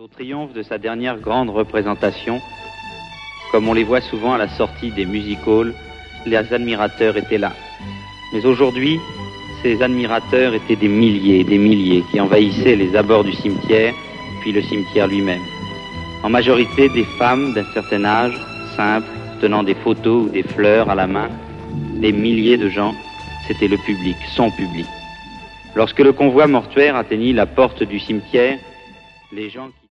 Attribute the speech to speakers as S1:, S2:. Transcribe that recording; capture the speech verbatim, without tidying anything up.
S1: Au triomphe de sa dernière grande représentation, comme on les voit souvent à la sortie des music-halls, les admirateurs étaient là. Mais aujourd'hui, ces admirateurs étaient des milliers et des milliers qui envahissaient les abords du cimetière, puis le cimetière lui-même. En majorité, des femmes d'un certain âge, simples, tenant des photos ou des fleurs à la main, des milliers de gens, c'était le public, son public. Lorsque le convoi mortuaire atteignit la porte du cimetière, les gens qui